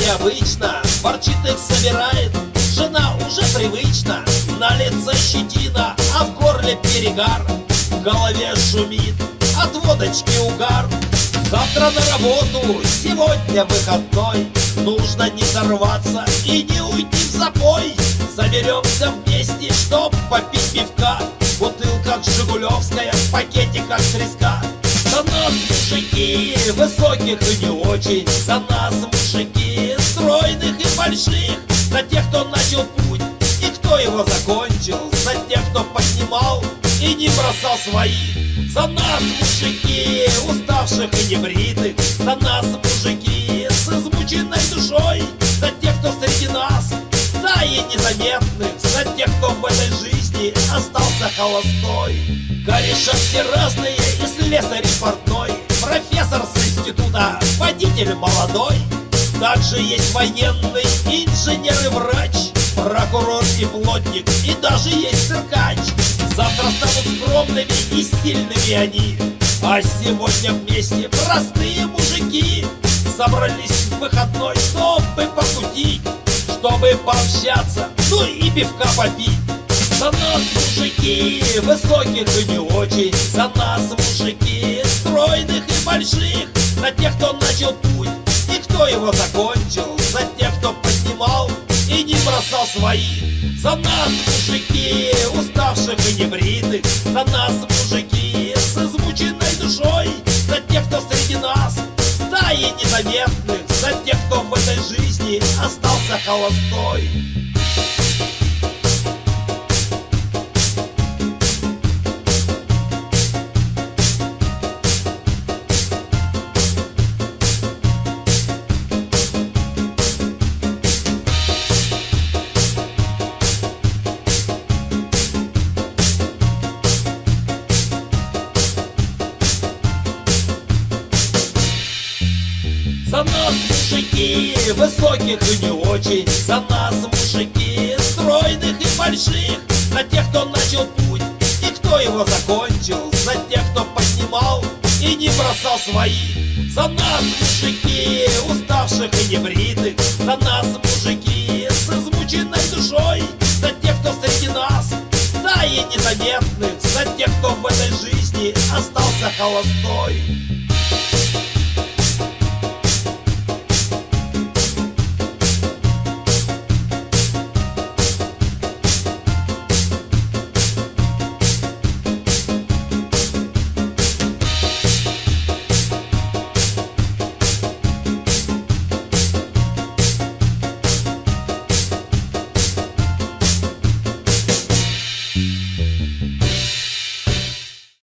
обычно, ворчит их собирает. Жена уже привычна, на лице щетина, а в горле перегар. В голове шумит, от водочки угар. Завтра на работу, сегодня выходной. Нужно не сорваться и не уйти в запой. Соберемся вместе, чтоб попить пивка. Бутылка жигулевская, в пакетиках треска. За нас мужики, высоких и не очень. За нас мужики, стройных и больших. За тех, кто начал путь и кто его закончил. За тех, кто поднимал и не бросал своих. За нас мужики, уставших и небритых. За нас мужики, с измученной душой. За тех, кто среди нас стаи незаметных. За тех, кто в этой жизни остался холостой. Кореша все разные, и слесарь, и портной, профессор с института, водитель молодой. Также есть военный, инженер и врач, прокурор и плотник, и даже есть циркач. Завтра станут скромными и сильными они, а сегодня вместе простые мужики собрались в выходной, чтобы покутить, чтобы пообщаться, ну и пивка попить. За нас мужики, высоких и не очень. За нас мужики, стройных и больших. За тех, кто начал путь и кто его закончил. За тех, кто поднимал и не бросал своих. За нас мужики, уставших и небритых. За нас мужики, с измученной душой. За тех, кто среди нас стаи незаметных. За тех, кто в этой жизни остался холостой. За нас мужики, высоких и не очень. За нас мужики, стройных и больших. За тех, кто начал путь и кто его закончил. За тех, кто поднимал и не бросал своих. За нас мужики, уставших и небритых. За нас мужики, с измученной душой. За тех, кто среди нас стаи незаметных. За тех, кто в этой жизни остался холостой.